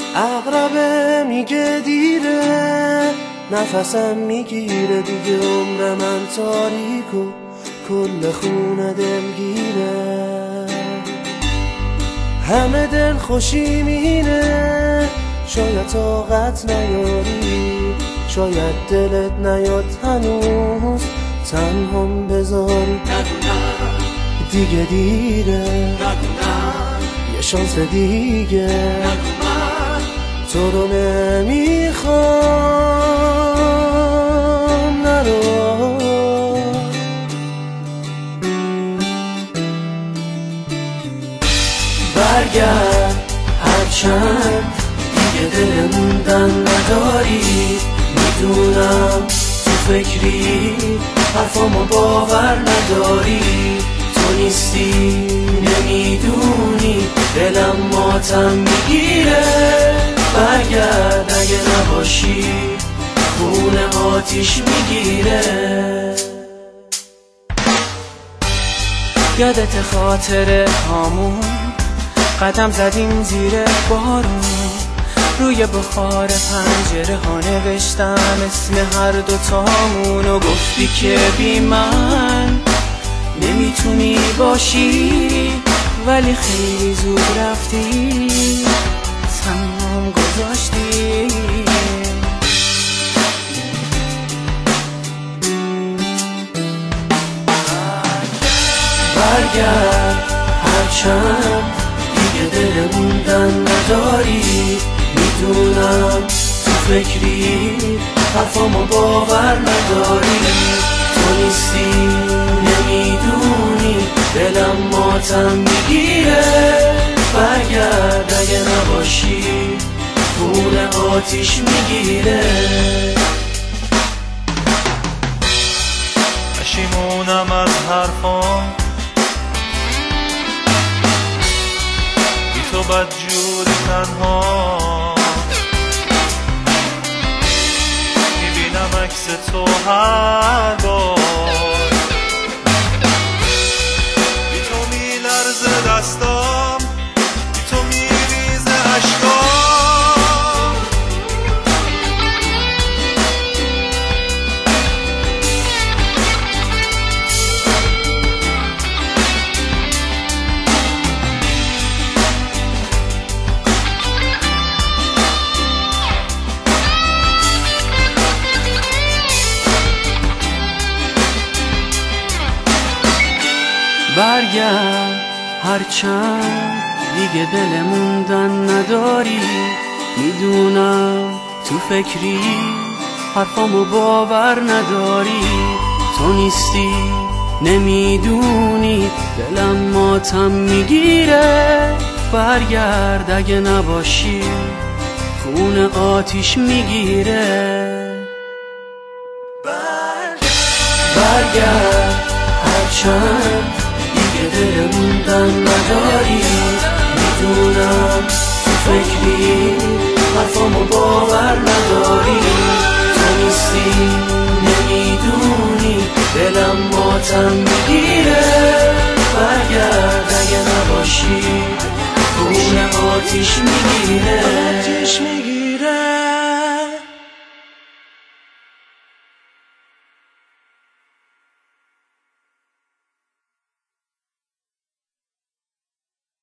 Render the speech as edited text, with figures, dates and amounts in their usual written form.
عقربه میگه دیره، نفسم میگیره دیگه، عمر من تاریک و کل خونه دلگیره. همه دل خوشی میره، شاید طاقت نیاری، شاید دلت نیاد هنوز تنهام بذاری. دیگه دیره، یه شانس دیگه، تو رو نمیخوام نرو. برگرد هرچند دیگه دل موندن نداری، میدونم تو فکری حرفامو باور نداری. تو نیستی نمیدونی دلم ماتم میگیره. برگرد اگه نباشی خونه آتیش میگیره. یادت خاطره هامون قدم زدیم زیر بارون، روی بخار پنجره ها نوشتم اسم هر دوتامون و گفتی که بی من نمیتونی باشی، ولی خیلی زود رفتی تمام گذاشتی. برگرد هرچند دیگه دل موندن نداری، میدونم تو فکری حرفامو باور نداری. تو نیستی نمیدونی دلم ماتم میگیره. برگرد اگه نباشی خونه آتیش میگیره. پشیمونم از حرفام، بی تو بدجوری تنها میبینم عکس تو هر بار. بی تو میلرزه دستام، بی تو میریزه اشکام. برگرد هرچند دیگه دل موندن نداری، میدونم تو فکری حرفامو باور نداری. تو نیستی نمیدونی دلم ماتم میگیره. برگرد اگه نباشی خونه آتیش میگیره. برگرد هرچند دیگه دل موندن نداری، میدونم تو فکری حرفامو باور نداری. تو نیستی نمیدونی دلم ماتم میگیره. برگرد اگه نباشی خونه آتیش میگیره.